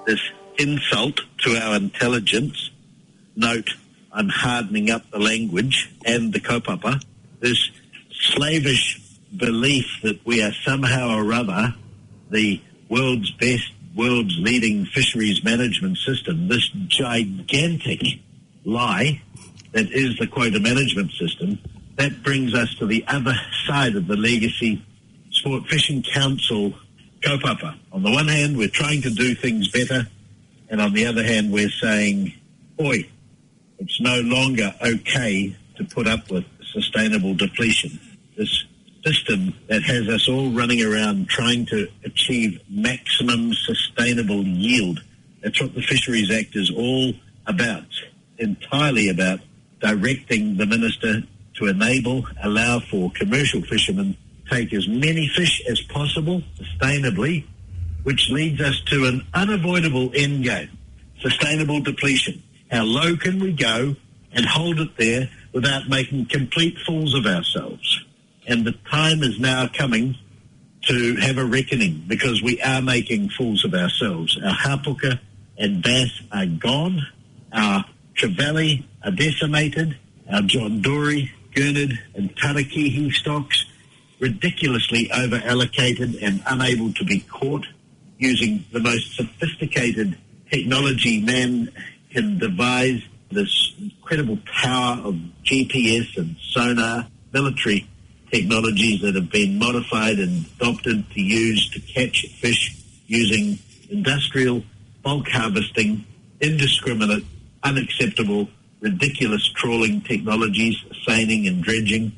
this insult to our intelligence, note, I'm hardening up the language, and the kaupapa, this slavish belief that we are somehow or other the world's best, world's leading fisheries management system, this gigantic lie that is the quota management system, that brings us to the other side of the Legacy Sport Fishing Council kaupapa. On the one hand, we're trying to do things better, and on the other hand, we're saying, oi, it's no longer okay to put up with sustainable depletion. This system that has us all running around trying to achieve maximum sustainable yield. That's what the Fisheries Act is all about, entirely about directing the minister to allow for commercial fishermen to take as many fish as possible sustainably, which leads us to an unavoidable end game, sustainable depletion. How low can we go and hold it there without making complete fools of ourselves? And the time is now coming to have a reckoning, because we are making fools of ourselves. Our hapuka and bass are gone. Our trevally are decimated. Our John Dory, Gurnard and Tarakihi stocks ridiculously over-allocated and unable to be caught using the most sophisticated technology man can devise, this incredible power of GPS and sonar, military technologies that have been modified and adopted to use to catch fish using industrial bulk harvesting, indiscriminate, unacceptable, ridiculous trawling technologies, seining and dredging.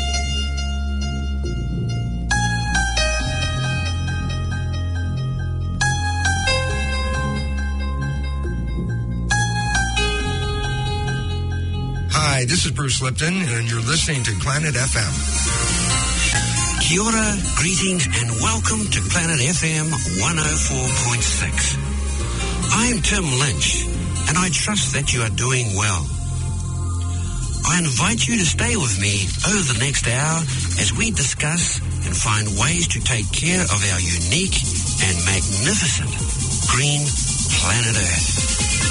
Hi, this is Bruce Lipton, and you're listening to Planet FM. Kia ora, greetings, and welcome to Planet FM 104.6. I'm Tim Lynch, and I trust that you are doing well. I invite you to stay with me over the next hour as we discuss and find ways to take care of our unique and magnificent green planet Earth.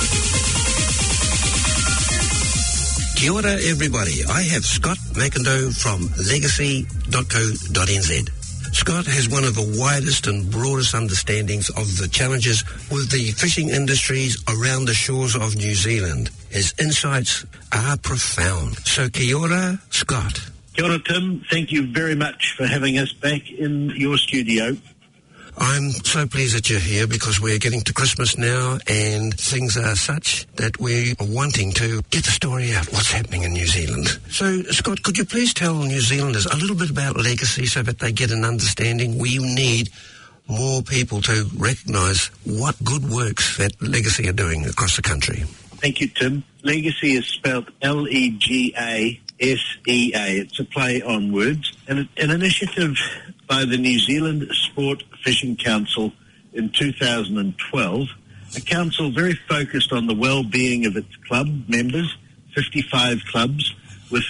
Kia ora, everybody. I have Scott McIndoe from legacy.co.nz. Scott has one of the widest and broadest understandings of the challenges with the fishing industries around the shores of New Zealand. His insights are profound. So kia ora, Scott. Kia ora, Tim. Thank you very much for having us back in your studio. I'm so pleased that you're here because we're getting to Christmas now and things are such that we are wanting to get the story out, what's happening in New Zealand. So, Scott, could you please tell New Zealanders a little bit about Legacy so that they get an understanding? We need more people to recognise what good works that Legacy are doing across the country. Thank you, Tim. Legacy is spelled Legasea. It's a play on words, and an initiative by the New Zealand Sport Fishing Council in 2012, a council very focused on the well-being of its club members, 55 clubs with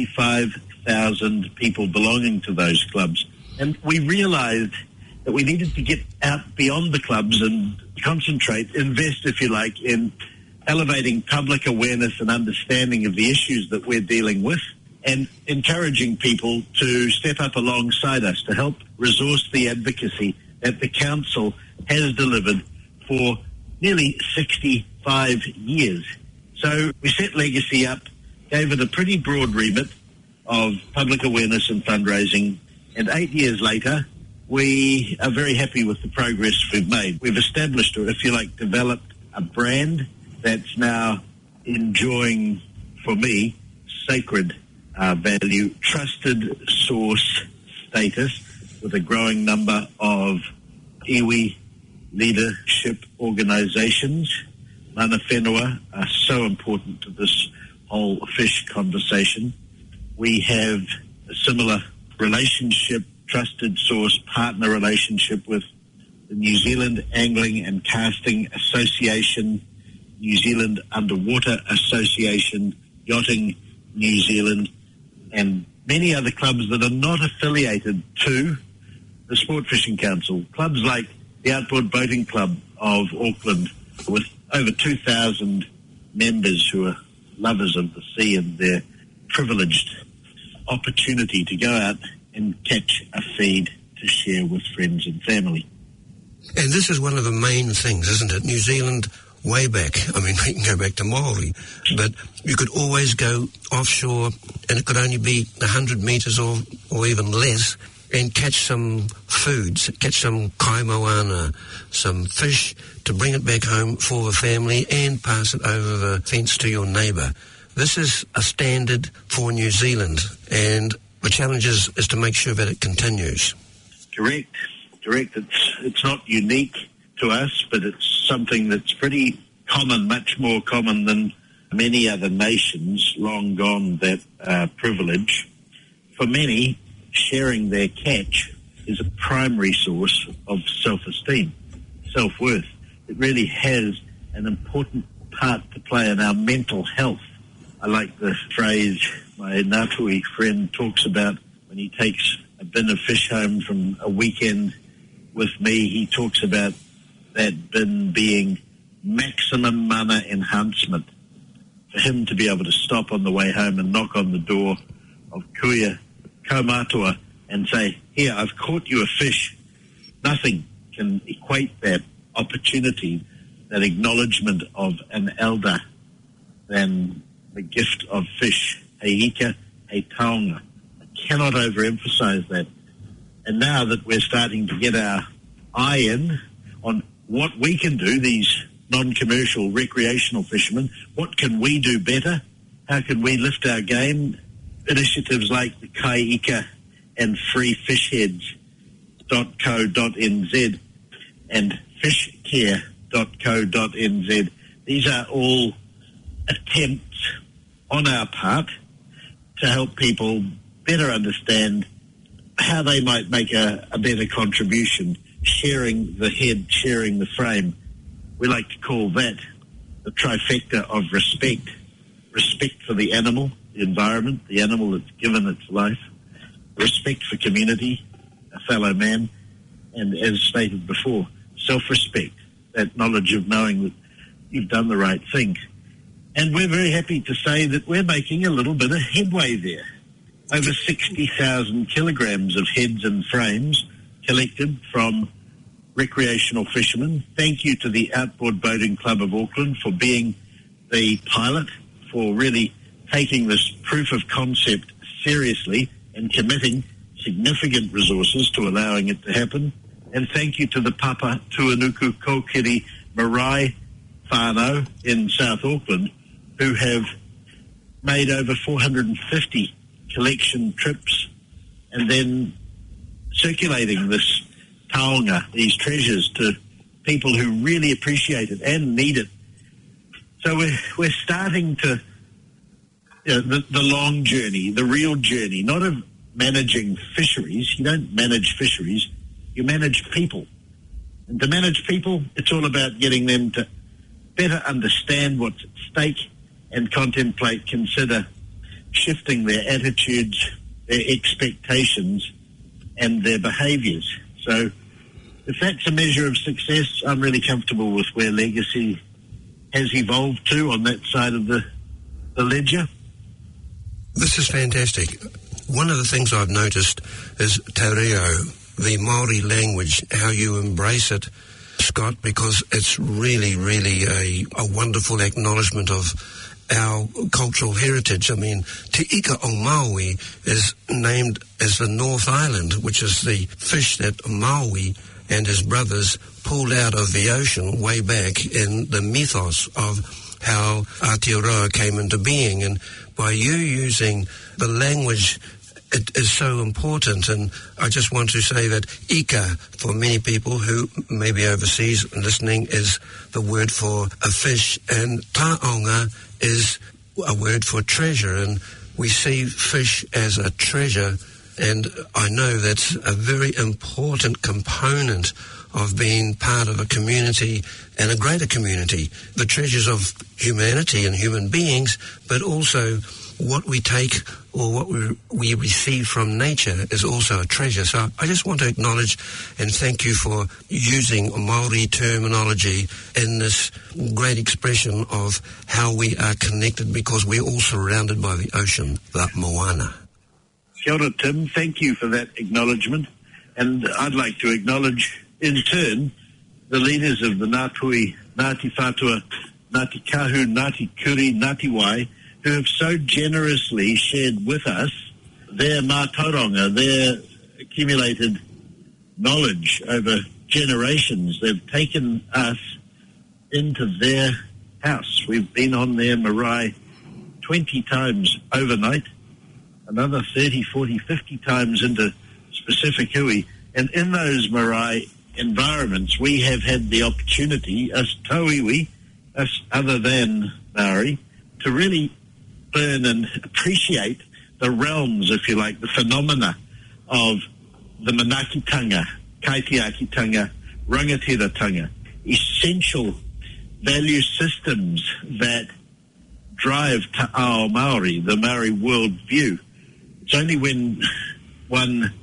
35,000 people belonging to those clubs. And we realised that we needed to get out beyond the clubs and concentrate, invest, if you like, in elevating public awareness and understanding of the issues that we're dealing with, and encouraging people to step up alongside us to help resource the advocacy that the council has delivered for nearly 65 years. So we set Legacy up, gave it a pretty broad remit of public awareness and fundraising, and 8 years later, we are very happy with the progress we've made. We've established, or if you like, developed a brand that's now enjoying, for me, sacred value, trusted source status with a growing number of iwi leadership organisations. Mana whenua are so important to this whole fish conversation. We have a similar relationship, trusted source partner relationship with the New Zealand Angling and Casting Association, New Zealand Underwater Association, Yachting New Zealand, and many other clubs that are not affiliated to the Sport Fishing Council. Clubs like the Outboard Boating Club of Auckland, with over 2,000 members who are lovers of the sea and their privileged opportunity to go out and catch a feed to share with friends and family. And this is one of the main things, isn't it? New Zealand, way back, I mean, we can go back to Maori, but you could always go offshore, and it could only be 100 metres or even less, and catch some foods, catch some kaimoana, some fish, to bring it back home for the family and pass it over the fence to your neighbour. This is a standard for New Zealand, and the challenge is to make sure that it continues. Correct. It's not unique to us, but it's something that's pretty common, much more common than many other nations, long gone that privilege. For many, sharing their catch is a primary source of self-esteem, self-worth. It really has an important part to play in our mental health. I like the phrase my Ngātui friend talks about when he takes a bin of fish home from a weekend with me. He talks about that bin being maximum mana enhancement. For him to be able to stop on the way home and knock on the door of Kuia Kaumatua and say, here, I've caught you a fish. Nothing can equate that opportunity, that acknowledgement of an elder, than the gift of fish, he ika, he taonga. I cannot overemphasize that. And now that we're starting to get our eye in on what we can do, these non-commercial recreational fishermen, what can we do better? How can we lift our game? Initiatives like the Kai Ika and freefishheads.co.nz and fishcare.co.nz. These are all attempts on our part to help people better understand how they might make a better contribution, sharing the head, sharing the frame. We like to call that the trifecta of respect. Respect for the animal, the environment, the animal that's given its life. Respect for community, a fellow man. And as stated before, self-respect, that knowledge of knowing that you've done the right thing. And we're very happy to say that we're making a little bit of headway there. Over 60,000 kilograms of heads and frames collected from recreational fishermen. Thank you to the Outboard Boating Club of Auckland for being the pilot, for really taking this proof of concept seriously and committing significant resources to allowing it to happen. And thank you to the Papa Tuanuku Kokiri Marae whānau in South Auckland, who have made over 450 collection trips and then circulating this taonga, these treasures, to people who really appreciate it and need it. So we're starting to, the long journey, the real journey, not of managing fisheries. You don't manage fisheries, you manage people. And to manage people, it's all about getting them to better understand what's at stake and contemplate, consider shifting their attitudes, their expectations, and their behaviours. So if that's a measure of success, I'm really comfortable with where Legacy has evolved to on that side of the ledger. This is fantastic. One of the things I've noticed is te reo, the Māori language, how you embrace it, Scott, because it's really, really a wonderful acknowledgement of our cultural heritage. I mean, Te Ika o Maui is named as the North Island, which is the fish that Maui and his brothers pulled out of the ocean way back in the mythos of how Aotearoa came into being. And by you using the language, it is so important. And I just want to say that Ika, for many people who may be overseas listening, is the word for a fish, and taonga is a word for treasure. And we see fish as a treasure, and I know that's a very important component of being part of a community and a greater community. The treasures of humanity and human beings, but also what we take or what we receive from nature is also a treasure. So I just want to acknowledge and thank you for using Maori terminology in this great expression of how we are connected, because we're all surrounded by the ocean, the moana. Kia ora, Tim. Thank you for that acknowledgement. And I'd like to acknowledge, in turn, the leaders of the Ngātui, Ngāti Whātua, Ngāti Kahu, Ngāti Kuri, Ngāti Wai, who have so generously shared with us their mātauranga, their accumulated knowledge over generations. They've taken us into their house. We've been on their marae 20 times overnight, another 30, 40, 50 times into specific hui. And in those marae environments, we have had the opportunity, us tauiwi, us other than Maori, to really learn and appreciate the realms, if you like, the phenomena of the manakitanga, kaitiakitanga, rangatiratanga, essential value systems that drive Te Ao Māori, the Maori world view. It's only when one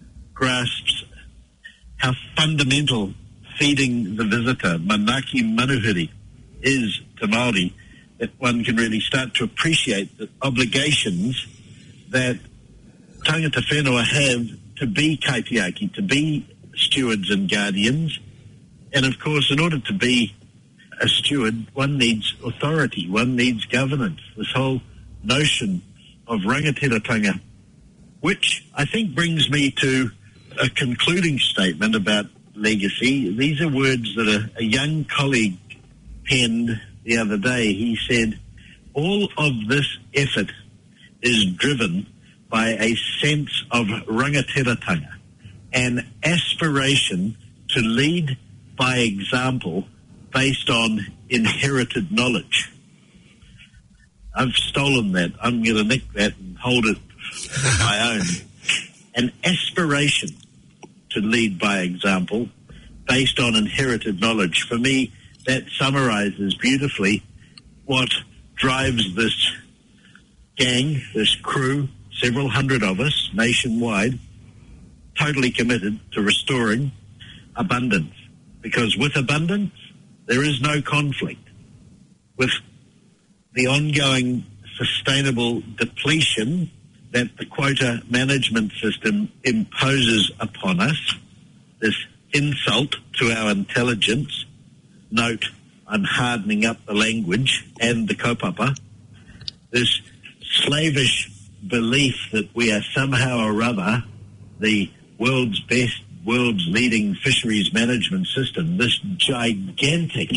grasps how fundamental feeding the visitor, manaki manuhiri, is to Māori, that one can really start to appreciate the obligations that tangata whenua have to be kaitiaki, to be stewards and guardians. And of course, in order to be a steward, one needs authority, one needs governance. This whole notion of rangatiratanga, which I think brings me to a concluding statement about legacy. These are words that a young colleague penned the other day. He said, all of this effort is driven by a sense of rangatiratanga, an aspiration to lead by example based on inherited knowledge. I've stolen that. I'm going to nick that and hold it my own. An aspiration to lead by example based on inherited knowledge. For me, that summarizes beautifully what drives this gang, this crew, several hundred of us nationwide, totally committed to restoring abundance. Because with abundance, there is no conflict. With the ongoing sustainable depletion that the quota management system imposes upon us, this insult to our intelligence, note, I'm hardening up the language and the kaupapa, this slavish belief that we are somehow or other the world's best, world's leading fisheries management system, this gigantic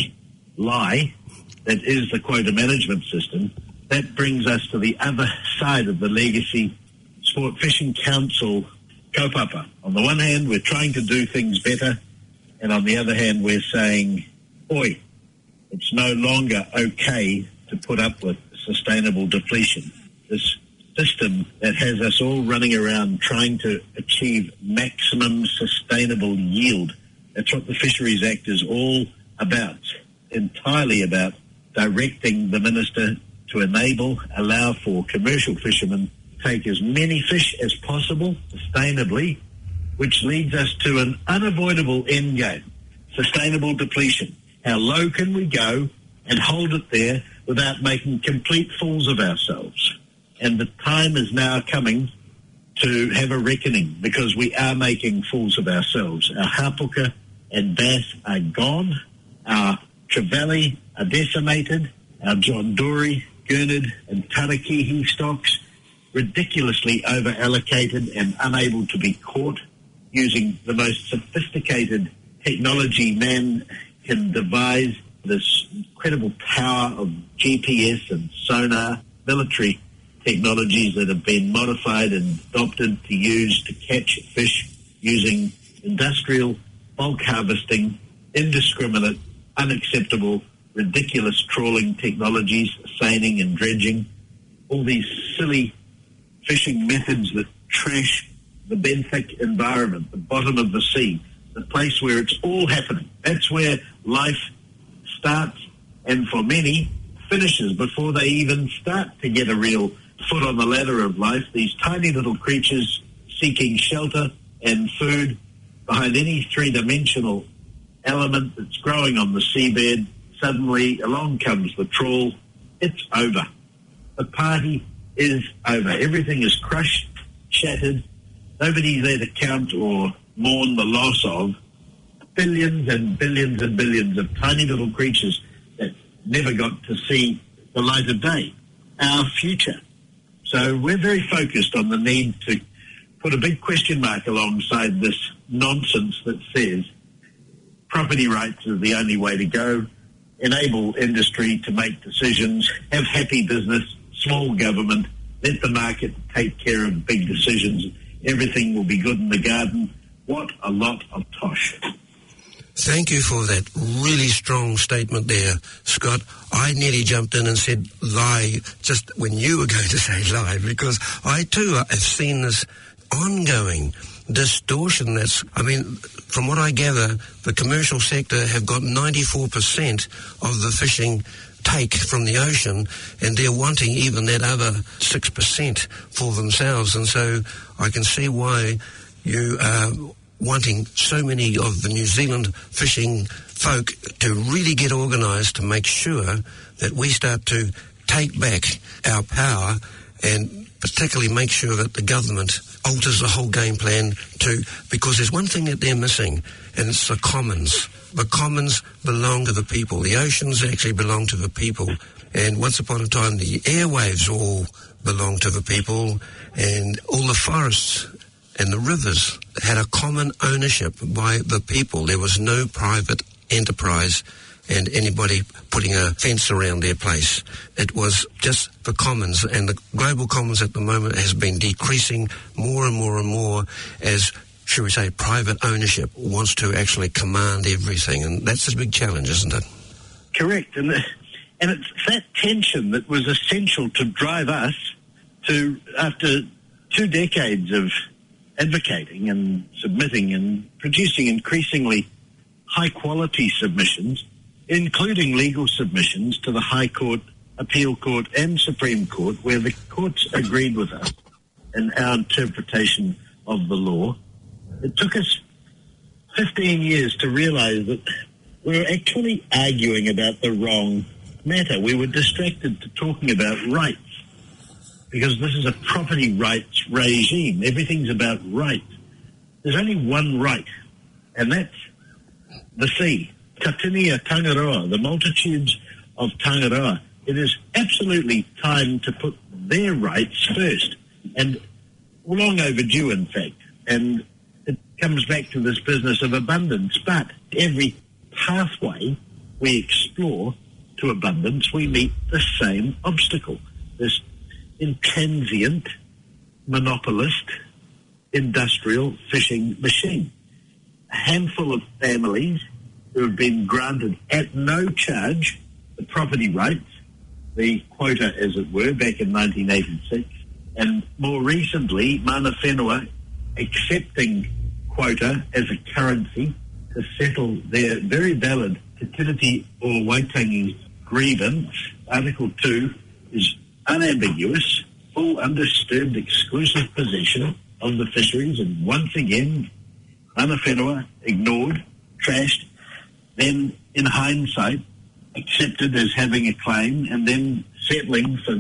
lie that is the quota management system, that brings us to the other side of the Legacy Sport Fishing Council kaupapa. On the one hand, we're trying to do things better, and on the other hand, we're saying, oi, it's no longer okay to put up with sustainable depletion. This system that has us all running around trying to achieve maximum sustainable yield. That's what the Fisheries Act is all about, entirely about directing the minister to allow for commercial fishermen to take as many fish as possible sustainably, which leads us to an unavoidable end game, sustainable depletion. How low can we go and hold it there without making complete fools of ourselves? And the time is now coming to have a reckoning, because we are making fools of ourselves. Our hapuka and bass are gone. Our trevally are decimated. Our John Dory, Gurnard and Tarakihi stocks ridiculously over-allocated and unable to be caught using the most sophisticated technology man can devise, this incredible power of GPS and sonar, military technologies that have been modified and adopted to use to catch fish using industrial bulk harvesting, indiscriminate, unacceptable, ridiculous trawling technologies, seining and dredging, all these silly fishing methods that trash the benthic environment, the bottom of the sea, the place where it's all happening. That's where life starts, and for many, finishes before they even start to get a real foot on the ladder of life, these tiny little creatures seeking shelter and food behind any three-dimensional element that's growing on the seabed. Suddenly along comes the trawl. It's over. The party is over. Everything is crushed, shattered. Nobody's there to count or mourn the loss of billions and billions and billions of tiny little creatures that never got to see the light of day, our future. So we're very focused on the need to put a big question mark alongside this nonsense that says property rights is the only way to go, enable industry to make decisions, have happy business, small government, let the market take care of big decisions, everything will be good in the garden. What a lot of tosh. Thank you for that really strong statement there, Scott. I nearly jumped in and said lie just when you were going to say lie, because I too have seen this ongoing distortion. From what I gather, the commercial sector have got 94% of the fishing take from the ocean, and they're wanting even that other 6% for themselves. And so I can see why you are wanting so many of the New Zealand fishing folk to really get organised to make sure that we start to take back our power, and particularly make sure that the government alters the whole game plan too, because there's one thing that they're missing, and it's the commons. The commons belong to the people. The oceans actually belong to the people. And once upon a time, the airwaves all belonged to the people, and all the forests and the rivers had a common ownership by the people. There was no private enterprise and anybody putting a fence around their place. It was just the commons, and the global commons at the moment has been decreasing more and more and more as, should we say, private ownership wants to actually command everything, and that's a big challenge, isn't it? Correct, and it's that tension that was essential to drive us to, after 2 decades of advocating and submitting and producing increasingly high-quality submissions, including legal submissions to the High Court, Appeal Court and Supreme Court, where the courts agreed with us in our interpretation of the law. It took us 15 years to realise that we were actually arguing about the wrong matter. We were distracted to talking about rights, because this is a property rights regime. Everything's about rights. There's only one right, and that's the sea. Tatinia Tangaroa, the multitudes of Tangaroa. It is absolutely time to put their rights first, and long overdue, in fact. And it comes back to this business of abundance. But every pathway we explore to abundance, we meet the same obstacle. This intransient, monopolist, industrial fishing machine. A handful of families who have been granted at no charge the property rights, the quota as it were, back in 1986, and more recently Mana Whenua accepting quota as a currency to settle their very valid Te Tiriti o Waitangi grievance. Article 2 is unambiguous, full undisturbed exclusive possession of the fisheries, and once again Mana Whenua ignored, trashed, then in hindsight accepted as having a claim, and then settling for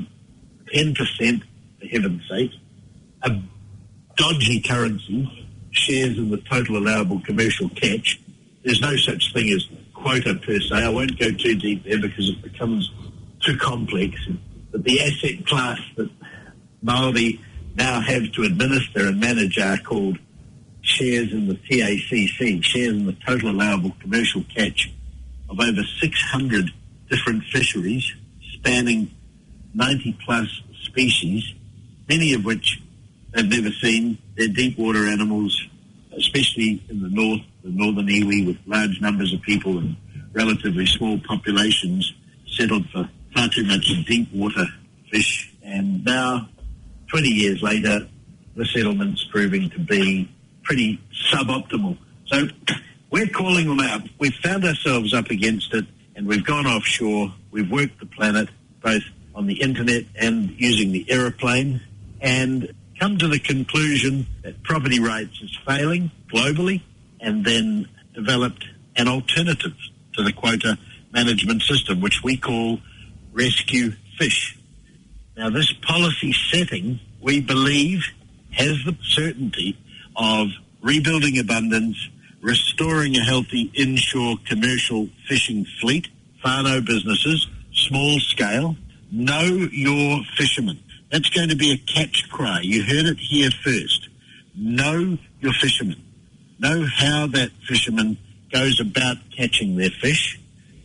10%, for heaven's sake, a dodgy currency, shares in the total allowable commercial catch. There's no such thing as quota per se. I won't go too deep there because it becomes too complex. But the asset class that Māori now have to administer and manage are called shares in the TACC, shares in the total allowable commercial catch of over 600 different fisheries spanning 90-plus species, many of which they've never seen. They're deep water animals, especially in the north, the northern iwi, with large numbers of people and relatively small populations settled for far too much deep water fish. And now, 20 years later, the settlement's proving to be pretty suboptimal. So we're calling them out. We've found ourselves up against it, and we've gone offshore. We've worked the planet, both on the internet and using the aeroplane, and come to the conclusion that property rights is failing globally, and then developed an alternative to the quota management system, which we call Rescue Fish. Now, this policy setting, we believe, has the certainty of rebuilding abundance, restoring a healthy inshore commercial fishing fleet, whānau businesses, small scale. Know your fishermen. That's going to be a catch cry. You heard it here first. Know your fishermen. Know how that fisherman goes about catching their fish.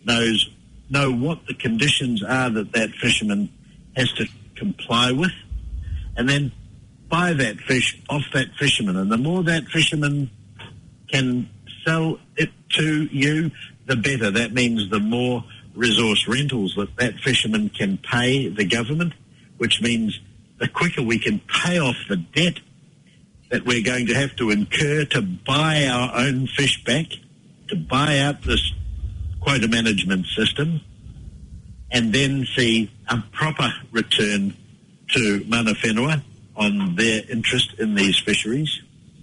Know what the conditions are that fisherman has to comply with. And then buy that fish off that fisherman. And the more that fisherman can sell it to you, the better. That means the more resource rentals that fisherman can pay the government, which means the quicker we can pay off the debt that we're going to have to incur to buy our own fish back, to buy out this quota management system, and then see a proper return to mana whenua on their interest in these fisheries.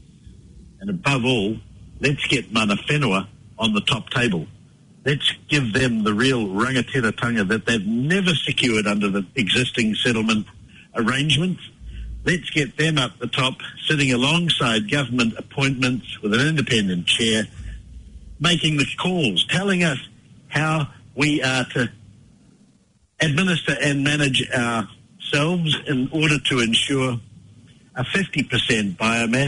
And above all, let's get mana whenua on the top table. Let's give them the real rangatiratanga that they've never secured under the existing settlement arrangements. Let's get them up the top, sitting alongside government appointments with an independent chair, making the calls, telling us how we are to administer and manage ourselves in order to ensure a 50% biomass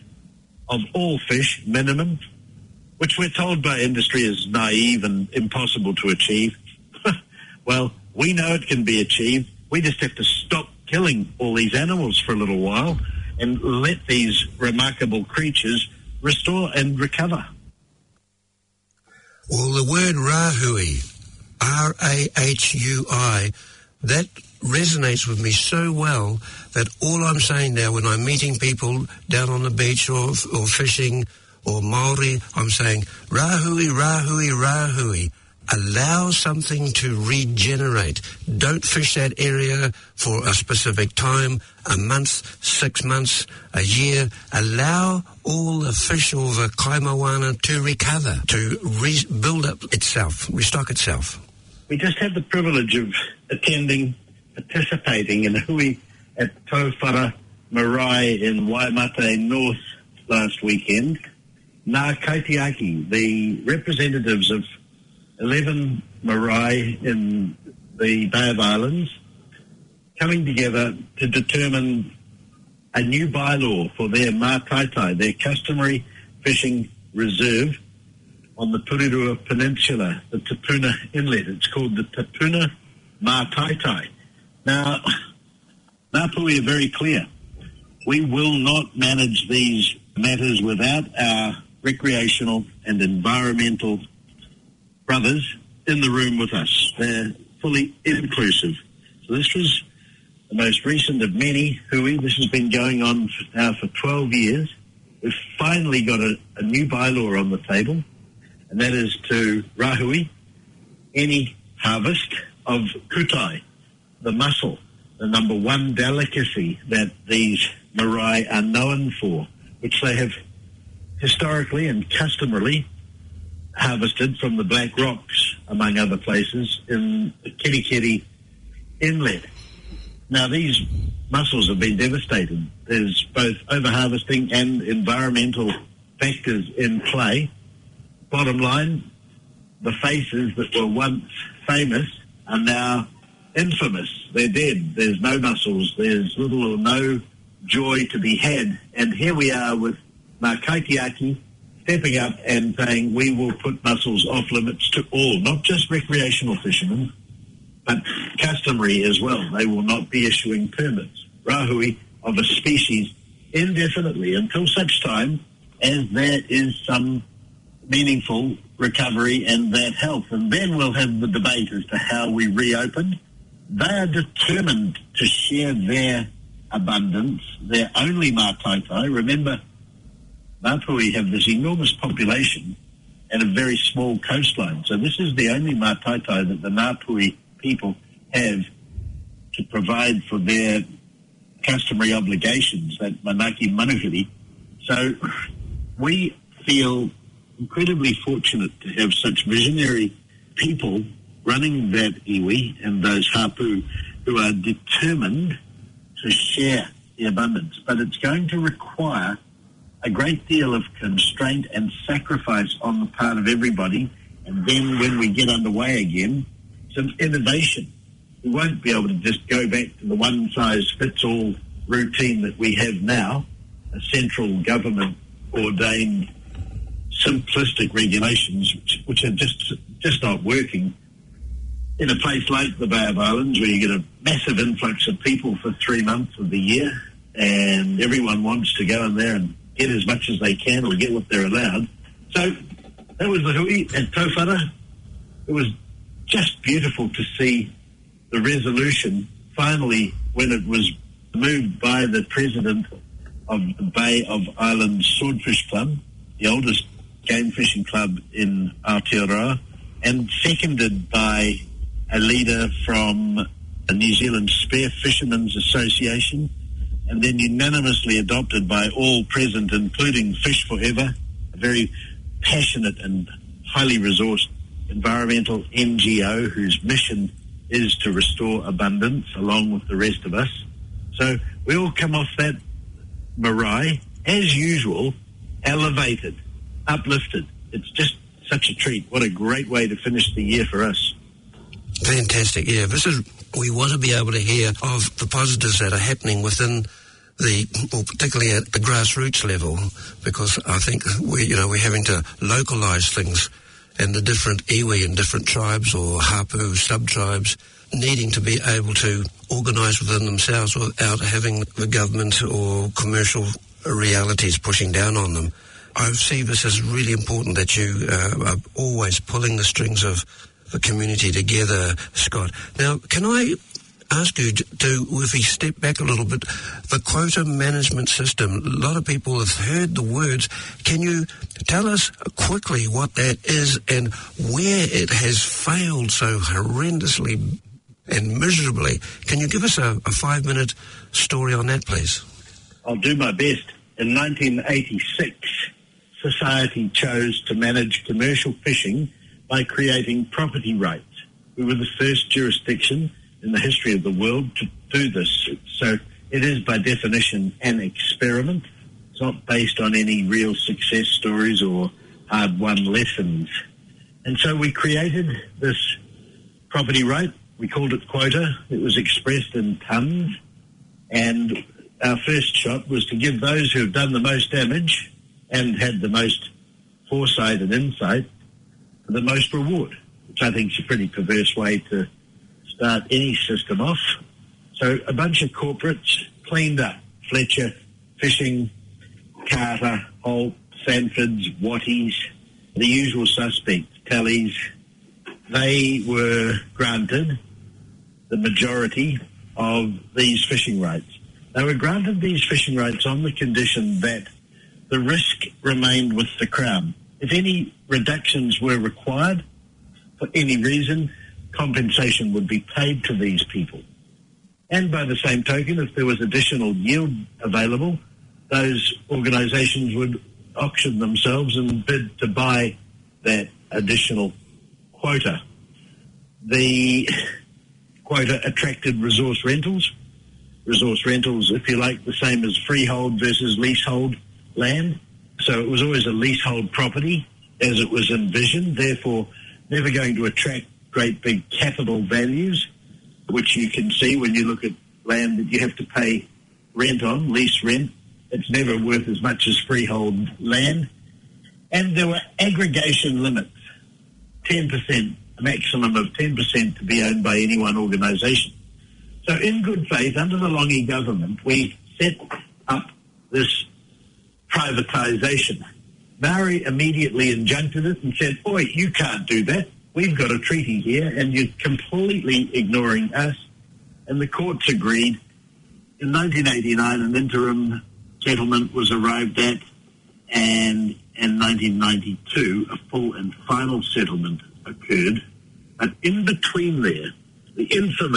of all fish minimum, which we're told by industry is naive and impossible to achieve. Well, we know it can be achieved. We just have to stop killing all these animals for a little while and let these remarkable creatures restore and recover. Well, the word rahui, R-A-H-U-I, that resonates with me so well that all I'm saying now when I'm meeting people down on the beach or fishing or Māori, I'm saying, rahui, rahui, rahui. Allow something to regenerate. Don't fish that area for a specific time, a month, 6 months, a year. Allow all the fish or the kaimoana to recover, to build up itself, restock itself. We just had the privilege of participating in a hui at Tauwhara Marae in Waimate North last weekend. Ngā Kaitiaki, the representatives of 11 marae in the Bay of Islands, coming together to determine a new bylaw for their mātaitai, their customary fishing reserve on the Turirua Peninsula, the Tapuna Inlet. It's called the Tapuna Mātaitai. Now, Ngāpuhi are very clear. We will not manage these matters without our recreational and environmental brothers in the room with us. They're fully inclusive. So this was the most recent of many hui. This has been going on now for 12 years. We've finally got a new bylaw on the table, and that is to rahui any harvest of kutai, the mussel, the number one delicacy that these marae are known for, which they have historically and customarily harvested from the Black Rocks, among other places, in the Kirikiri Inlet. Now, these mussels have been devastated. There's both over-harvesting and environmental factors in play. Bottom line, the faces that were once famous are now infamous. They're dead. There's no mussels. There's little or no joy to be had. And here we are with Ngā Kaitiaki stepping up and saying we will put mussels off limits to all, not just recreational fishermen, but customary as well. They will not be issuing permits, rahui of a species, indefinitely until such time as there is some meaningful recovery and that health. And then we'll have the debate as to how we reopen. They are determined to share their abundance, their only mātaitai. Remember, Ngāpuhi have this enormous population and a very small coastline. So this is the only mātaitai that the Ngāpuhi people have to provide for their customary obligations, that manaki manuhiri. So we feel incredibly fortunate to have such visionary people running that iwi and those hapu who are determined to share the abundance. But it's going to require a great deal of constraint and sacrifice on the part of everybody. And then when we get underway again, some innovation. We won't be able to just go back to the one-size-fits-all routine that we have now, a central government-ordained simplistic regulations which are just not working. In a place like the Bay of Islands, where you get a massive influx of people for 3 months of the year, and everyone wants to go in there and get as much as they can or get what they're allowed. So that was the hui at Tauwhara. It was just beautiful to see the resolution finally when it was moved by the president of the Bay of Islands Swordfish Club, the oldest game fishing club in Aotearoa, and seconded by a leader from the New Zealand Spear Fishermen's Association, and then unanimously adopted by all present, including Fish Forever, a very passionate and highly resourced environmental NGO whose mission is to restore abundance along with the rest of us. So we all come off that marae, as usual, elevated, uplifted. It's just such a treat. What a great way to finish the year for us. Fantastic. Yeah, we want to be able to hear of the positives that are happening within particularly at the grassroots level, because I think we're having to localise things, and the different iwi and different tribes or hapu sub-tribes needing to be able to organise within themselves without having the government or commercial realities pushing down on them. I see this as really important that you are always pulling the strings of the community together, Scott. Now, can I ask you if we step back a little bit, the quota management system, a lot of people have heard the words. Can you tell us quickly what that is and where it has failed so horrendously and miserably? Can you give us a 5-minute story on that, please? I'll do my best. In 1986, society chose to manage commercial fishing by creating property rights. We were the first jurisdiction in the history of the world to do this. So it is by definition an experiment. It's not based on any real success stories or hard-won lessons. And so we created this property right. We called it quota. It was expressed in tons. And our first shot was to give those who have done the most damage and had the most foresight and insight the most reward, which I think is a pretty perverse way to start any system off. So a bunch of corporates cleaned up. Fletcher, Fishing, Carter, Holt, Sanfords, Watties, the usual suspects, Tallies. They were granted the majority of these fishing rights. They were granted these fishing rights on the condition that the risk remained with the Crown. If any reductions were required for any reason, compensation would be paid to these people. And by the same token, if there was additional yield available, those organisations would auction themselves and bid to buy that additional quota. The quota attracted resource rentals. Resource rentals, if you like, the same as freehold versus leasehold land. So it was always a leasehold property as it was envisioned, therefore never going to attract great big capital values, which you can see when you look at land that you have to pay rent on, lease rent. It's never worth as much as freehold land. And there were aggregation limits, 10%, a maximum of 10% to be owned by any one organisation. So in good faith, under the Longi government, we set up this privatisation. Maori immediately injuncted it and said, "Oi, you can't do that. We've got a treaty here and you're completely ignoring us." And the courts agreed. In 1989, an interim settlement was arrived at, and in 1992, a full and final settlement occurred. But in between there, the infamous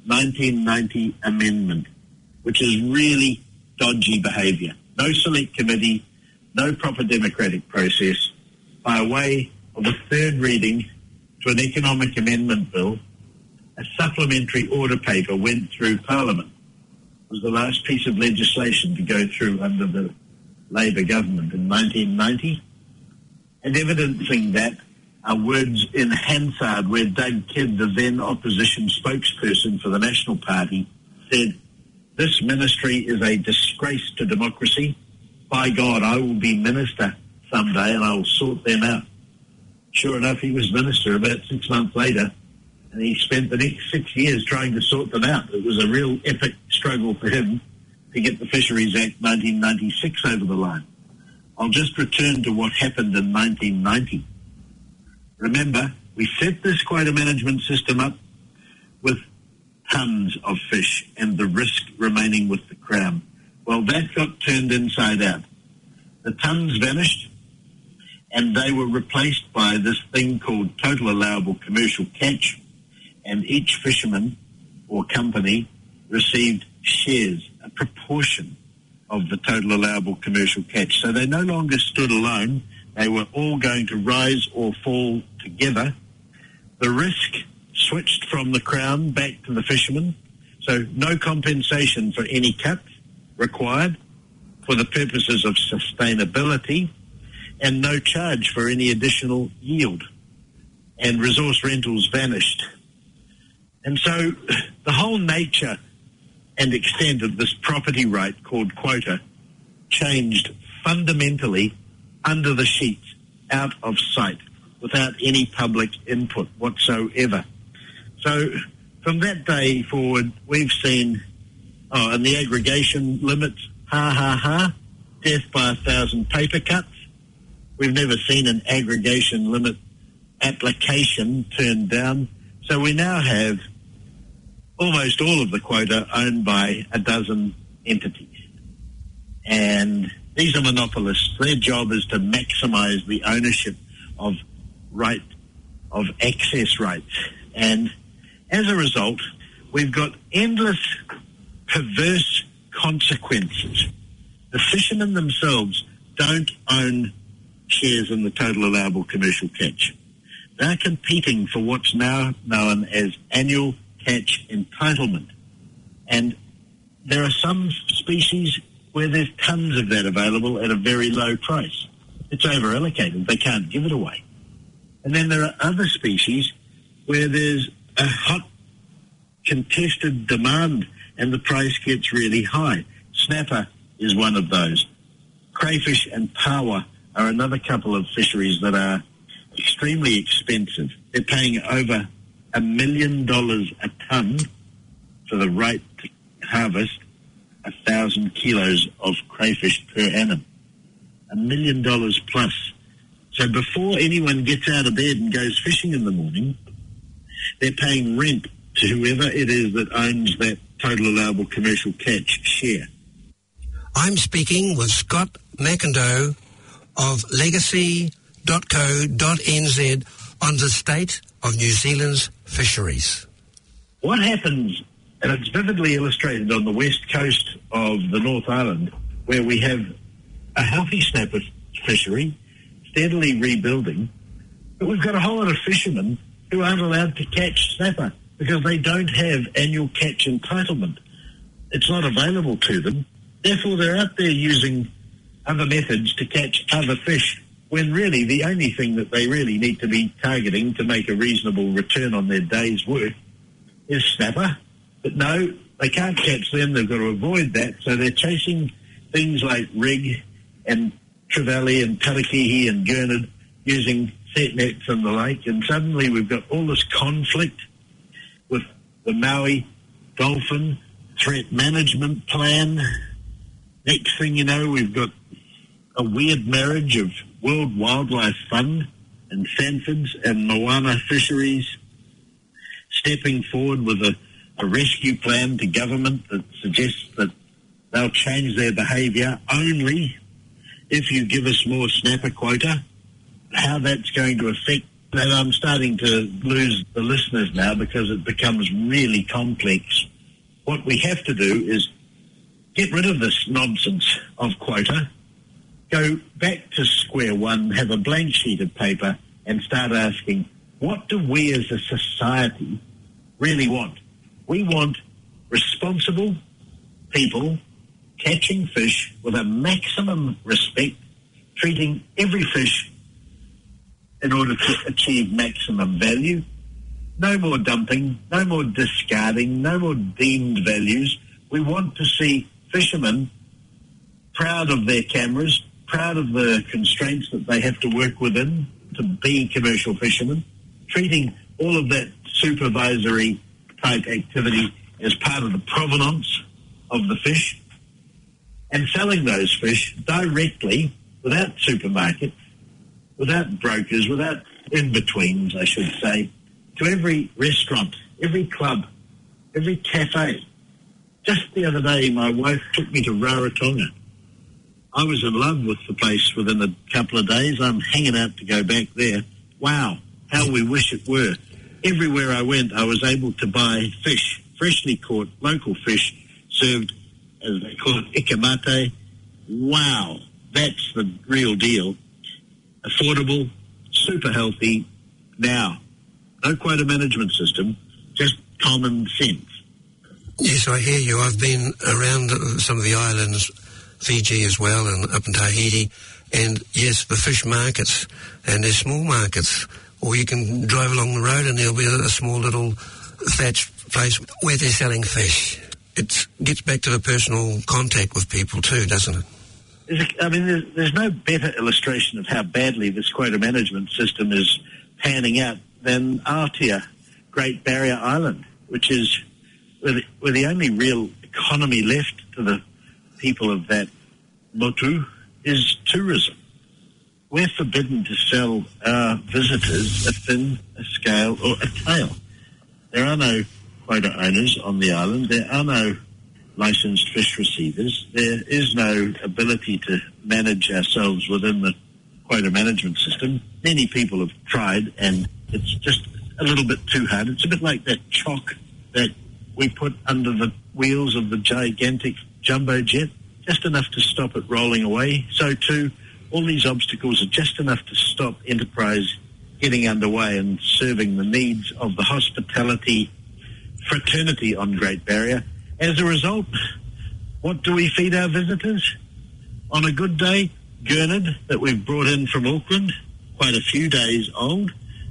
1990 amendment, which is really dodgy behaviour. No select committee, no proper democratic process. By way of a third reading to an economic amendment bill, a supplementary order paper went through Parliament. It was the last piece of legislation to go through under the Labour government in 1990. And evidencing that are words in Hansard where Doug Kidd, the then opposition spokesperson for the National Party, said, "This ministry is a disgrace to democracy. By God, I will be minister someday and I will sort them out." Sure enough, he was minister about 6 months later, and he spent the next 6 years trying to sort them out. It was a real epic struggle for him to get the Fisheries Act 1996 over the line. I'll just return to what happened in 1990. Remember, we set this quota management system up with tons of fish and the risk remaining with the Crown. Well, that got turned inside out. The tons vanished and they were replaced by this thing called total allowable commercial catch, and each fisherman or company received shares, a proportion of the total allowable commercial catch. So they no longer stood alone. They were all going to rise or fall together. The risk switched from the Crown back to the fishermen. So no compensation for any cuts required for the purposes of sustainability, and no charge for any additional yield. And resource rentals vanished. And so the whole nature and extent of this property right called quota changed fundamentally under the sheets, out of sight, without any public input whatsoever. So from that day forward, we've seen, and the aggregation limits, death by 1,000 paper cuts. We've never seen an aggregation limit application turned down. So we now have almost all of the quota owned by a dozen entities. And these are monopolists. Their job is to maximise the ownership of access rights. And as a result, we've got endless perverse consequences. The fishermen themselves don't own shares in the total allowable commercial catch. They're competing for what's now known as annual catch entitlement. And there are some species where there's tons of that available at a very low price. It's over-allocated. They can't give it away. And then there are other species where there's a hot, contested demand and the price gets really high. Snapper is one of those. Crayfish and paua are another couple of fisheries that are extremely expensive. They're paying over $1 million a tonne for the right to harvest 1,000 kilos of crayfish per annum. $1 million plus. So before anyone gets out of bed and goes fishing in the morning, they're paying rent to whoever it is that owns that total allowable commercial catch share. I'm speaking with Scott McIndoe of legacy.co.nz on the state of New Zealand's fisheries. What happens, and it's vividly illustrated on the west coast of the North Island, where we have a healthy snapper fishery, steadily rebuilding, but we've got a whole lot of fishermen who aren't allowed to catch snapper because they don't have annual catch entitlement. It's not available to them. Therefore, they're out there using other methods to catch other fish, when really the only thing that they really need to be targeting to make a reasonable return on their day's work is snapper. But no, they can't catch them. They've got to avoid that. So they're chasing things like rig and trevally and tarakihi and gurnard using set nets and the like. And suddenly we've got all this conflict with the Maui dolphin threat management plan. Next thing you know, we've got a weird marriage of World Wildlife Fund and Sanfords and Moana Fisheries stepping forward with a rescue plan to government that suggests that they'll change their behaviour only if you give us more snapper quota. How that's going to affect And I'm starting to lose the listeners now because it becomes really complex. What we have to do is get rid of this nonsense of quota, go back to square one, have a blank sheet of paper, and start asking, what do we as a society really want? We want responsible people catching fish with a maximum respect, treating every fish in order to achieve maximum value. No more dumping, no more discarding, no more deemed values. We want to see fishermen proud of their cameras, proud of the constraints that they have to work within to be commercial fishermen, treating all of that supervisory type activity as part of the provenance of the fish, and selling those fish directly, without supermarkets, without brokers, without in-betweens, I should say, to every restaurant, every club, every cafe. Just the other day, my wife took me to Rarotonga. I was in love with the place within a couple of days. I'm hanging out to go back there. Wow, how we wish it were. Everywhere I went, I was able to buy fish, freshly caught local fish, served as they call it, ikamate. Wow, that's the real deal. Affordable, super healthy. Now, no quota management system, just common sense. Yes, I hear you. I've been around some of the islands, Fiji as well, and up in Tahiti, and yes, the fish markets, and they're small markets, or you can drive along the road and there'll be a small little thatched place where they're selling fish. It gets back to the personal contact with people too, doesn't it? There's no better illustration of how badly this quota management system is panning out than Aotea, Great Barrier Island, which is where the only real economy left to the people of that motu is tourism. We're forbidden to sell our visitors a fin, a scale, or a tail. There are no quota owners on the island. There are no licensed fish receivers. There is no ability to manage ourselves within the quota management system. Many people have tried, and it's just a little bit too hard. It's a bit like that chalk that we put under the wheels of the gigantic jumbo jet, just enough to stop it rolling away. So too, all these obstacles are just enough to stop enterprise getting underway and serving the needs of the hospitality fraternity on Great Barrier. As a result, what do we feed our visitors? On a good day, gurnard that we've brought in from Auckland, quite a few days old,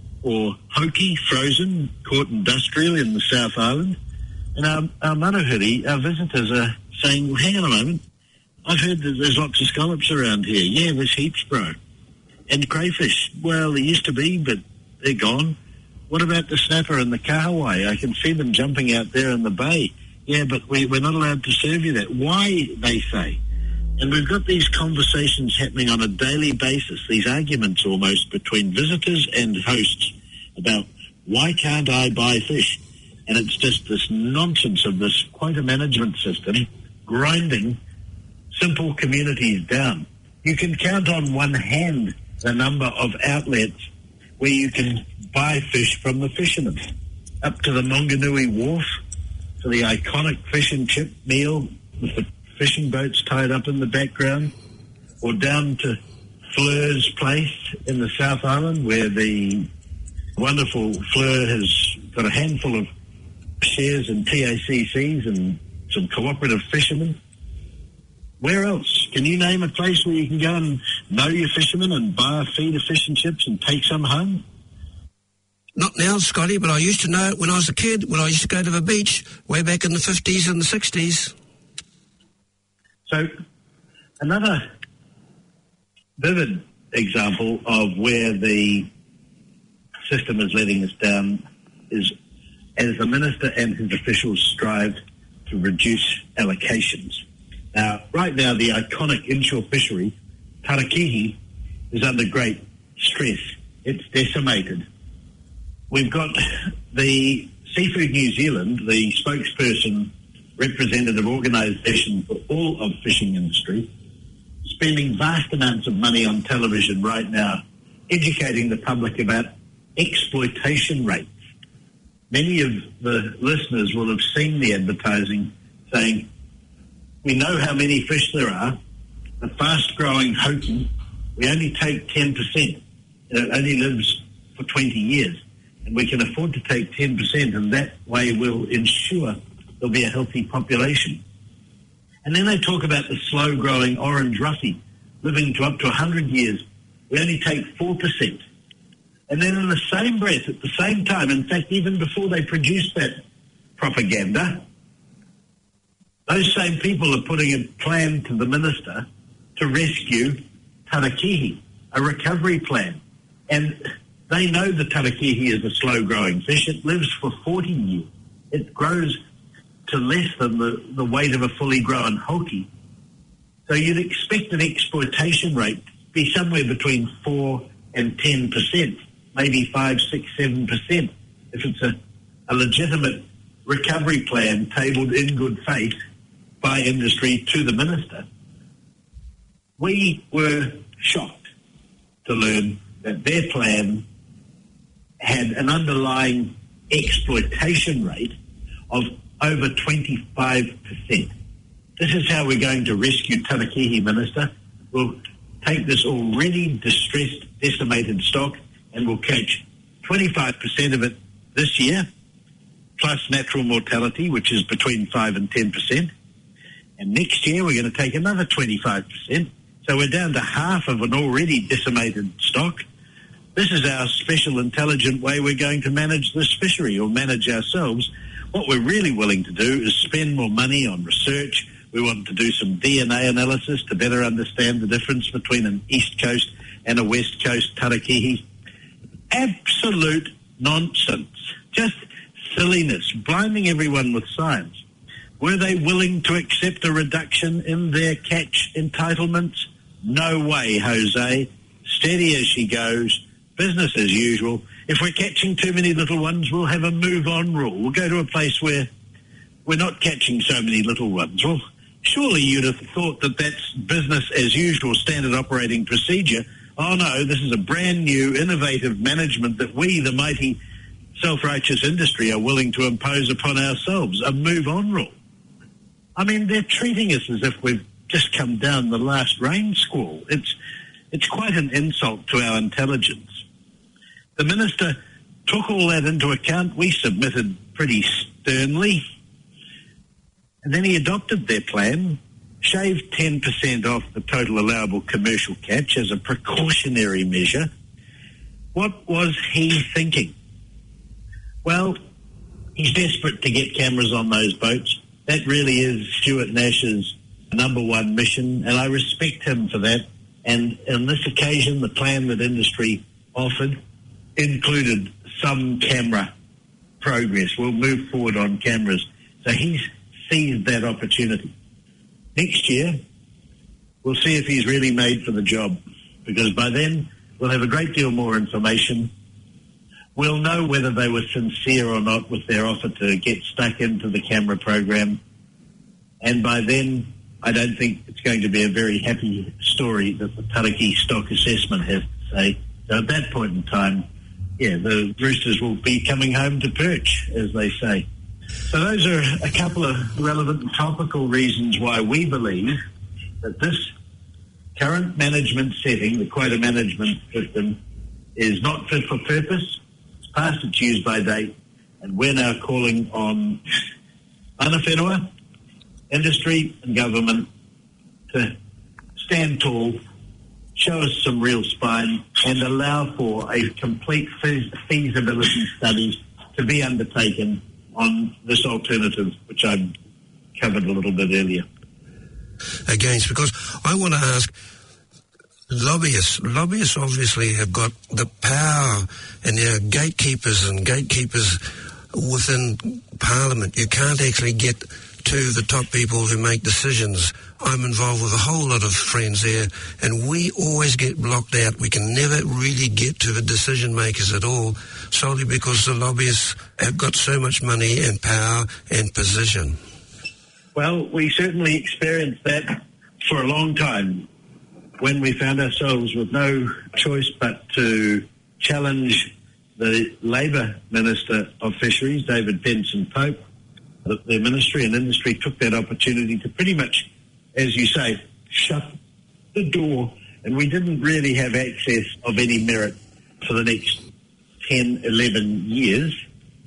or hoki, frozen, caught industrial in the South Island. And our manuhiri, our visitors are saying, well, hang on a moment, I've heard that there's lots of scallops around here. Yeah, there's heaps, bro. And crayfish, well, there used to be, but they're gone. What about the snapper and the kahawai? I can see them jumping out there in the bay. Yeah, but we're not allowed to serve you that. Why, they say. And we've got these conversations happening on a daily basis, these arguments almost between visitors and hosts about why can't I buy fish? And it's just this nonsense of this quota management system grinding simple communities down. You can count on one hand the number of outlets where you can buy fish from the fishermen, up to the Monganui Wharf, to the iconic fish and chip meal with the fishing boats tied up in the background, or down to Fleur's place in the South Island, where the wonderful Fleur has got a handful of shares in TACCs and some cooperative fishermen. Where else? Can you name a place where you can go and know your fishermen and buy a feed of fish and chips and take some home? Not now, Scotty, but I used to know it when I was a kid, when I used to go to the beach way back in the 50s and the 60s. So another vivid example of where the system is letting us down is as the minister and his officials strive to reduce allocations. Now, right now, the iconic inshore fishery, Tarakihi, is under great stress. It's decimated. We've got the Seafood New Zealand, the spokesperson, representative organisation for all of fishing industry, spending vast amounts of money on television right now, educating the public about exploitation rates. Many of the listeners will have seen the advertising saying, we know how many fish there are, the fast-growing hoki, we only take 10%. It only lives for 20 years, and we can afford to take 10%, and that way we'll ensure there'll be a healthy population. And then they talk about the slow-growing orange roughy, living to up to 100 years. We only take 4%. And then in the same breath, at the same time, in fact, even before they produce that propaganda, those same people are putting a plan to the minister to rescue tarakihi, a recovery plan. And they know the tarakihi is a slow-growing fish. It lives for 40 years. It grows to less than the weight of a fully grown hoki. So you'd expect an exploitation rate to be somewhere between 4 and 10%, maybe 5, 6, 7%, if it's a legitimate recovery plan tabled in good faith by industry to the minister. We were shocked to learn that their plan had an underlying exploitation rate of over 25%. This is how we're going to rescue tarakihi, Minister. We'll take this already distressed, decimated stock, and we'll catch 25% of it this year, plus natural mortality, which is between 5 and 10%. And next year we're going to take another 25%. So we're down to half of an already decimated stock. This is our special intelligent way we're going to manage this fishery, or manage ourselves. What we're really willing to do is spend more money on research. We want to do some DNA analysis to better understand the difference between an East Coast and a West Coast tarakihi. Absolute nonsense. Just silliness, blinding everyone with science. Were they willing to accept a reduction in their catch entitlements? No way, Jose. Steady as she goes. Business as usual. If we're catching too many little ones, we'll have a move-on rule. We'll go to a place where we're not catching so many little ones. Well, surely you'd have thought that that's business as usual, standard operating procedure. Oh no, this is a brand new, innovative management that we, the mighty self-righteous industry, are willing to impose upon ourselves, a move-on rule. I mean, they're treating us as if we've just come down the last rain squall. It's quite an insult to our intelligence. The minister took all that into account. We submitted pretty sternly. And then he adopted their plan, shaved 10% off the total allowable commercial catch as a precautionary measure. What was he thinking? Well, he's desperate to get cameras on those boats. That really is Stuart Nash's number one mission, and I respect him for that. And on this occasion, the plan that industry offered included some camera progress. We'll move forward on cameras. So he's seized that opportunity. Next year, we'll see if he's really made for the job, because by then we'll have a great deal more information. We'll know whether they were sincere or not with their offer to get stuck into the camera program. And by then, I don't think it's going to be a very happy story that the Taraki stock assessment has to say. So at that point in time, the roosters will be coming home to perch, as they say. So those are a couple of relevant and topical reasons why we believe that this current management setting, the quota management system, is not fit for purpose. It's past its use-by date, and we're now calling on mana whenua, industry and government to stand tall, show us some real spine, and allow for a complete feasibility study to be undertaken on this alternative, which I covered a little bit earlier. Against, because I want to ask, lobbyists obviously have got the power, and there are gatekeepers within Parliament. You can't actually get to the top people who make decisions. I'm involved with a whole lot of friends there, and we always get blocked out. We can never really get to the decision makers at all, solely because the lobbyists have got so much money and power and position. Well, we certainly experienced that for a long time when we found ourselves with no choice but to challenge the Labor Minister of Fisheries, David Benson Pope, the Ministry and Industry took that opportunity to pretty much, as you say, shut the door, and we didn't really have access of any merit for the next 10, 11 years.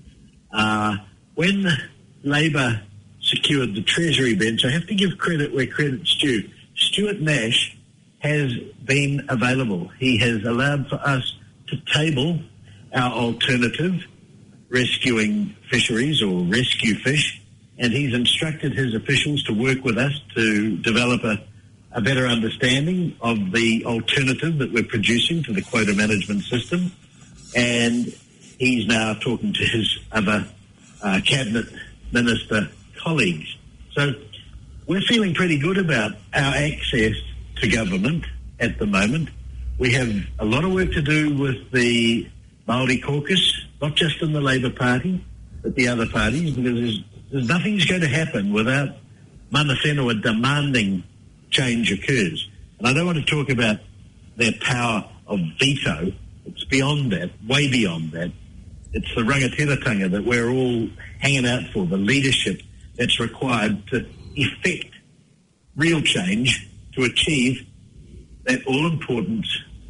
When Labor secured the Treasury bench, I have to give credit where credit's due. Stuart Nash has been available. He has allowed for us to table our alternative, rescuing fisheries or rescue fish, and he's instructed his officials to work with us to develop a better understanding of the alternative that we're producing to the quota management system, and he's now talking to his other cabinet minister colleagues. So we're feeling pretty good about our access to government at the moment. We have a lot of work to do with the Māori caucus, not just in the Labour Party, but the other parties, because there's nothing's going to happen without mana whenua demanding change occurs. And I don't want to talk about their power of veto. It's beyond that, way beyond that. It's the rangatiratanga that we're all hanging out for, the leadership that's required to effect real change to achieve that all-important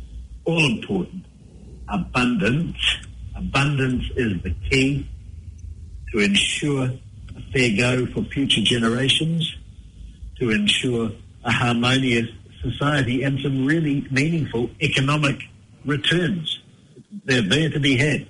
abundance. Abundance is the key to ensure a fair go for future generations, to ensure a harmonious society and some really meaningful economic returns. They're there to be had.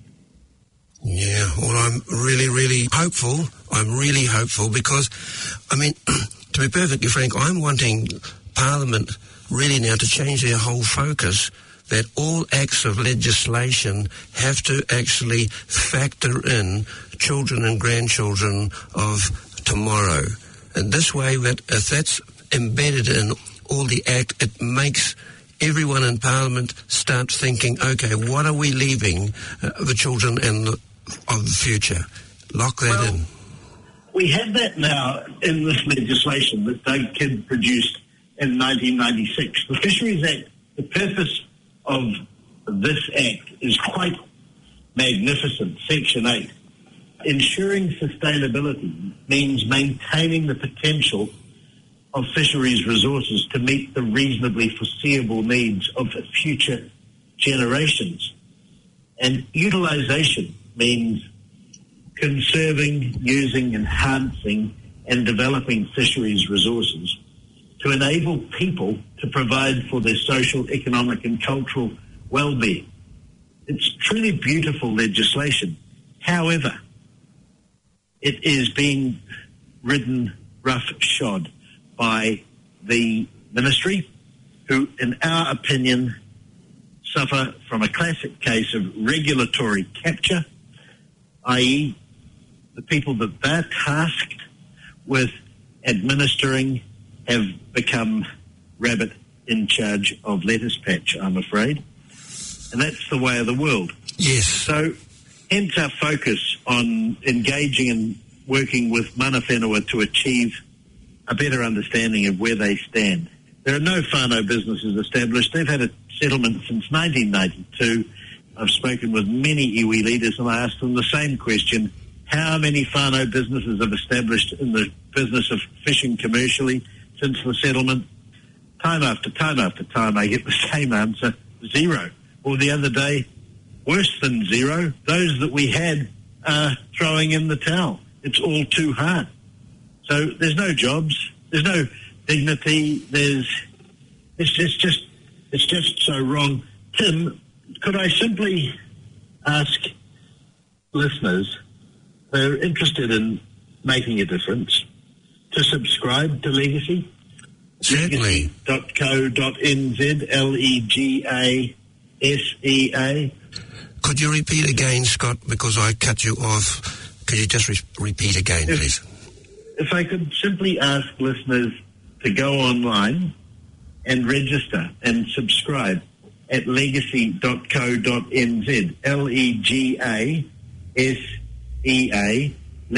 Yeah, well, I'm really, really hopeful. I'm really hopeful because, I mean, to be perfectly frank, I'm wanting Parliament really now to change their whole focus, that all acts of legislation have to actually factor in children and grandchildren of tomorrow. And this way, that if that's embedded in all the act, it makes everyone in Parliament start thinking, okay, what are we leaving the children and of the future? Lock that in. We have that now in this legislation that Doug Kidd produced in 1996. The Fisheries Act, the purpose of this act is quite magnificent. Section 8. Ensuring sustainability means maintaining the potential of fisheries resources to meet the reasonably foreseeable needs of future generations. And utilisation means conserving, using, enhancing and developing fisheries resources to enable people to provide for their social, economic and cultural well-being. It's truly beautiful legislation. However, it is being ridden roughshod by the ministry, who, in our opinion, suffer from a classic case of regulatory capture, i.e. the people that they're tasked with administering have become rabbit in charge of lettuce patch, I'm afraid. And that's the way of the world. Yes. So, hence our focus on engaging and working with mana whenua to achieve a better understanding of where they stand. There are no whānau businesses established. They've had a settlement since 1992. I've spoken with many iwi leaders and I asked them the same question. How many whānau businesses have established in the business of fishing commercially since the settlement? Time after time after time I get the same answer, 0. Or the other day, worse than 0, those that we had are throwing in the towel. It's all too hard. So there's no jobs, there's no dignity, it's just so wrong. Tim, could I simply ask listeners who are interested in making a difference to subscribe to Legacy? Certainly. Legacy.co.nz, LEGASEA. Could you repeat again, Scott, because I cut you off? Could you just repeat again, please? If I could simply ask listeners to go online and register and subscribe at legacy.co.nz, LEGASEA,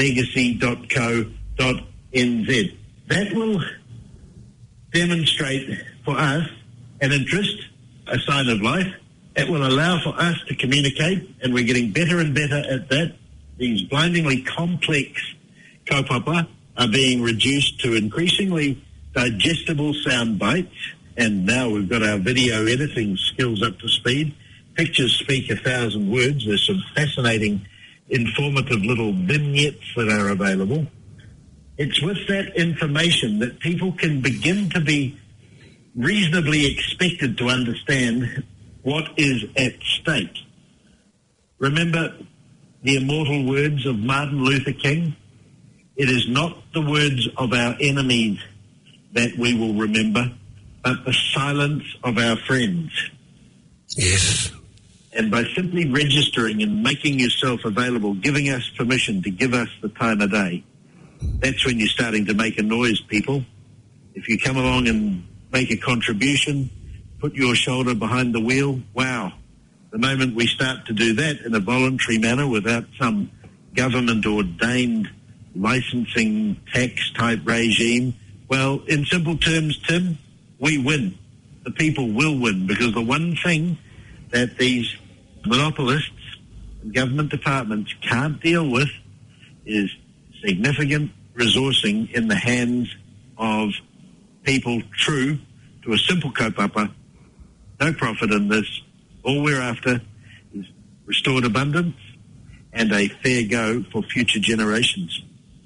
legacy.co.nz. That will demonstrate for us an interest, a sign of life, It will allow for us to communicate, and we're getting better and better at that. These blindingly complex kaupapa are being reduced to increasingly digestible sound bites, and now we've got our video editing skills up to speed. Pictures speak 1,000 words. There's some fascinating, informative little vignettes that are available. It's with that information that people can begin to be reasonably expected to understand what is at stake. Remember the immortal words of Martin Luther King? It is not the words of our enemies that we will remember, but the silence of our friends. Yes. And by simply registering and making yourself available, giving us permission to give us the time of day, that's when you're starting to make a noise, people. If you come along and make a contribution, put your shoulder behind the wheel, wow. The moment we start to do that in a voluntary manner without some government-ordained licensing tax-type regime, well, in simple terms, Tim, we win. The people will win, because the one thing that these monopolists and government departments can't deal with is significant resourcing in the hands of people true to a simple kaupapa. No profit in this. All we're after is restored abundance and a fair go for future generations.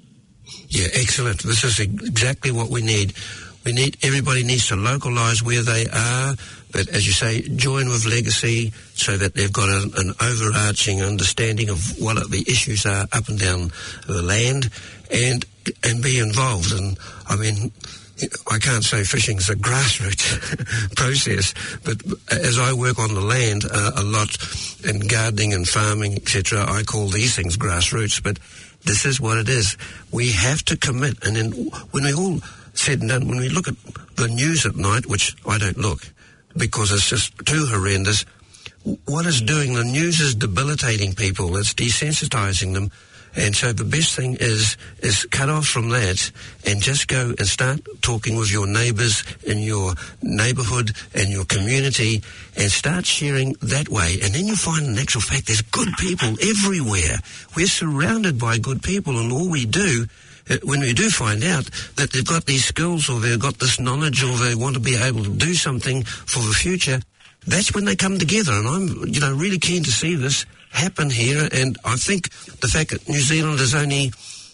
Yeah, excellent. This is exactly what we need. Everybody needs to localise where they are, but as you say, join with Legacy so that they've got an overarching understanding of what the issues are up and down the land, and be involved. And I mean, I can't say fishing's a grassroots process, but as I work on the land a lot in gardening and farming, etc., I call these things grassroots, but this is what it is. We have to commit, and then when we all said and done, when we look at the news at night, which I don't look because it's just too horrendous, what it's doing, the news is debilitating people, it's desensitizing them, and so the best thing is cut off from that and just go and start talking with your neighbours in your neighbourhood and your community and start sharing that way. And then you find, in actual fact, there's good people everywhere. We're surrounded by good people, and all we do, when we do find out that they've got these skills or they've got this knowledge or they want to be able to do something for the future, that's when they come together. And I'm, really keen to see this happen here. And I think the fact that New Zealand is only,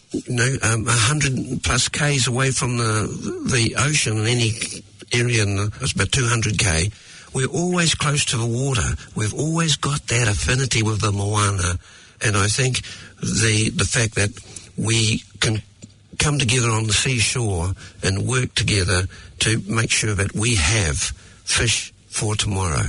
100 plus k's away from the ocean in any area, it's about 200 k. We're always close to the water. We've always got that affinity with the moana. And I think the fact that we can come together on the seashore and work together to make sure that we have fish for tomorrow.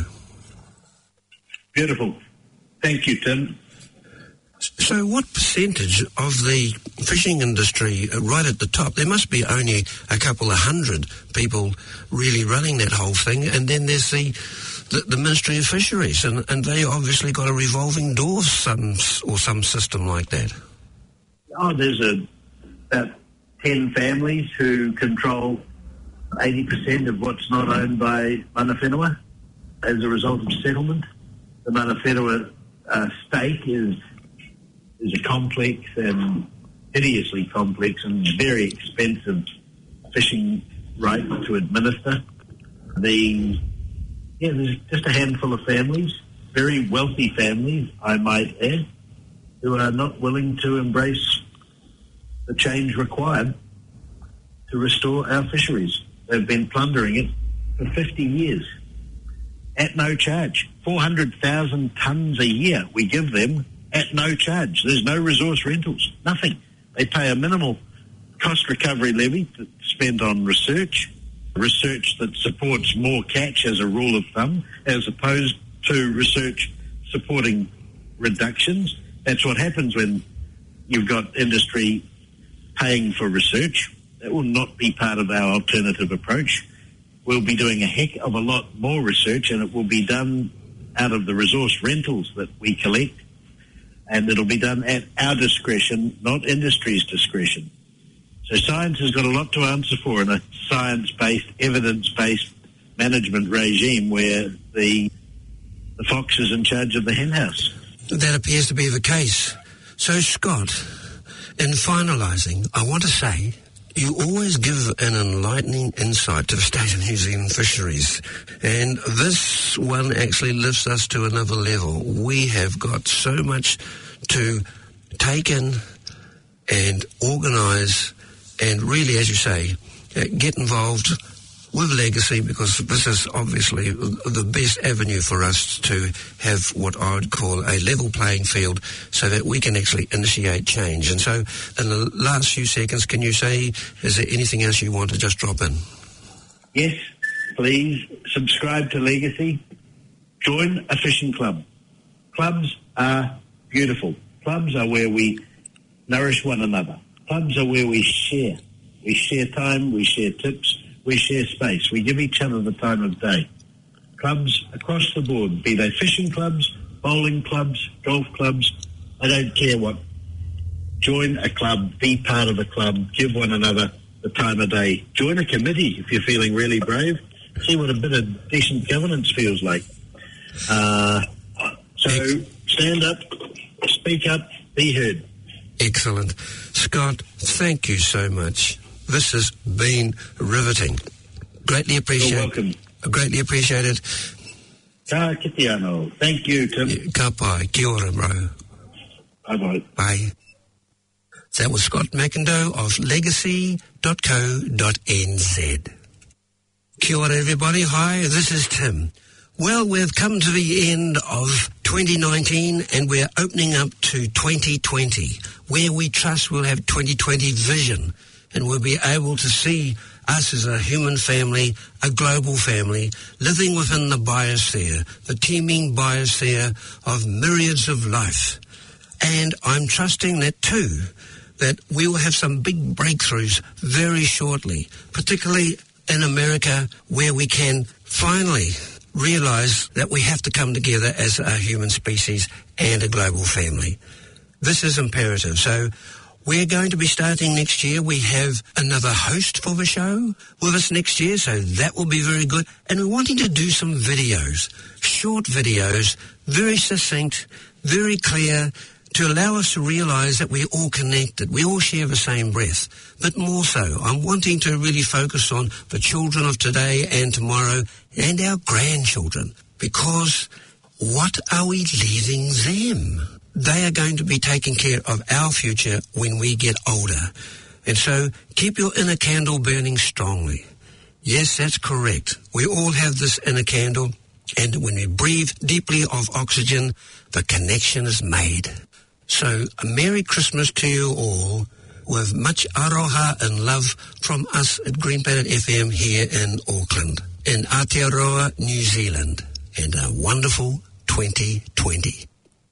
Beautiful. Thank you, Tim. So what percentage of the fishing industry, right at the top, there must be only a couple of hundred people really running that whole thing, and then there's the Ministry of Fisheries, and they obviously got a revolving door some system like that. Oh, there's about 10 families who control 80% of what's not owned by mana whenua as a result of settlement. The mana whenua stake is a complex and hideously complex and very expensive fishing right to administer. There's just a handful of families, very wealthy families, I might add, who are not willing to embrace the change required to restore our fisheries. They've been plundering it for 50 years at no charge. 400,000 tonnes a year we give them at no charge. There's no resource rentals, nothing. They pay a minimal cost recovery levy that's spent on research that supports more catch as a rule of thumb, as opposed to research supporting reductions. That's what happens when you've got industry paying for research. That will not be part of our alternative approach. We'll be doing a heck of a lot more research, and it will be done out of the resource rentals that we collect, and it'll be done at our discretion, not industry's discretion. So science has got a lot to answer for in a science-based, evidence-based management regime where the the fox is in charge of the hen house. That appears to be the case. So, Scott, in finalising, I want to say you always give an enlightening insight to the state of New Zealand fisheries. And this one actually lifts us to another level. We have got so much to take in and organise and really, as you say, get involved with Legacy, because this is obviously the best avenue for us to have what I would call a level playing field so that we can actually initiate change. And so in the last few seconds, can you say, is there anything else you want to just drop in? Yes, please subscribe to Legacy. Join a fishing club. Clubs are beautiful. Clubs are where we nourish one another. Clubs are where we share. We share time, we share tips, we share space. We give each other the time of day. Clubs across the board, be they fishing clubs, bowling clubs, golf clubs, I don't care what. Join a club, be part of a club, give one another the time of day. Join a committee if you're feeling really brave. See what a bit of decent governance feels like. So stand up, speak up, be heard. Excellent. Scott, thank you so much. This has been riveting. Greatly appreciated. You're welcome. Greatly appreciated. Ka kite anō. Thank you, Tim. Ka pai. Kia ora, bro. Bye-bye. Bye. That was Scott McIndoe of legacy.co.nz. Kia ora, everybody. Hi, this is Tim. Well, we've come to the end of 2019 and we're opening up to 2020, where we trust we'll have 2020 vision and we'll be able to see us as a human family, a global family, living within the biosphere, the teeming biosphere of myriads of life. And I'm trusting that too, that we will have some big breakthroughs very shortly, particularly in America, where we can finally realize that we have to come together as a human species and a global family. This is imperative. So we're going to be starting next year. We have another host for the show with us next year, so that will be very good. And we're wanting to do some videos, short videos, very succinct, very clear, to allow us to realize that we're all connected. We all share the same breath. But more so, I'm wanting to really focus on the children of today and tomorrow and our grandchildren. Because what are we leaving them? They are going to be taking care of our future when we get older. And so keep your inner candle burning strongly. Yes, that's correct. We all have this inner candle. And when we breathe deeply of oxygen, the connection is made. So a Merry Christmas to you all, with much aroha and love from us at Green Planet FM here in Auckland, in Aotearoa, New Zealand, and a wonderful 2020.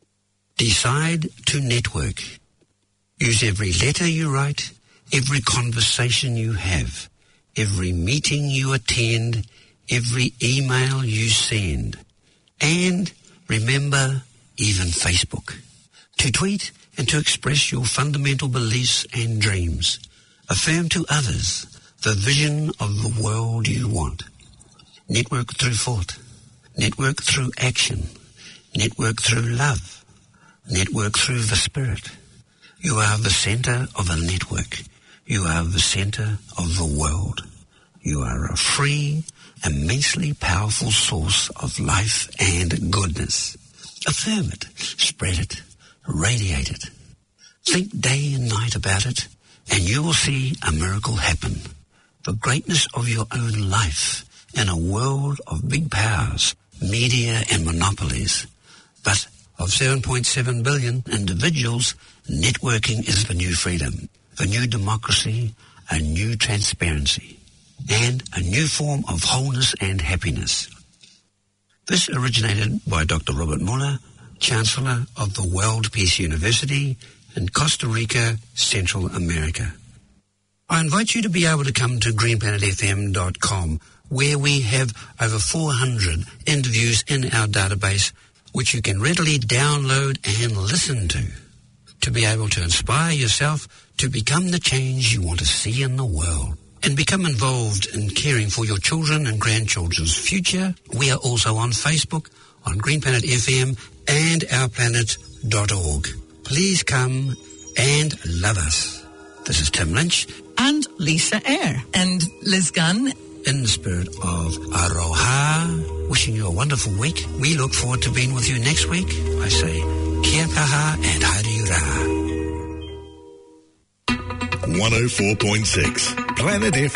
Decide to network. Use every letter you write, every conversation you have, every meeting you attend, every email you send. And remember, even Facebook. To tweet and to express your fundamental beliefs and dreams. Affirm to others the vision of the world you want. Network through thought. Network through action. Network through love. Network through the spirit. You are the center of a network. You are the center of the world. You are a free, immensely powerful source of life and goodness. Affirm it. Spread it. Radiate it. Think day and night about it, and you will see a miracle happen. The greatness of your own life in a world of big powers, media and monopolies, but of 7.7 billion individuals, networking is the new freedom, the new democracy, a new transparency, and a new form of wholeness and happiness. This originated by Dr. Robert Muller, Chancellor of the World Peace University in Costa Rica, Central America. I invite you to be able to come to greenplanetfm.com, where we have over 400 interviews in our database, which you can readily download and listen to be able to inspire yourself to become the change you want to see in the world. And become involved in caring for your children and grandchildren's future. We are also on Facebook, on Green Planet FM and ourplanet.org. Please come and love us. This is Tim Lynch. And Lisa Eyre. And Liz Gunn. In the spirit of Aroha, wishing you a wonderful week. We look forward to being with you next week. I say, kia kaha and haere rā. 104.6 Planet FM.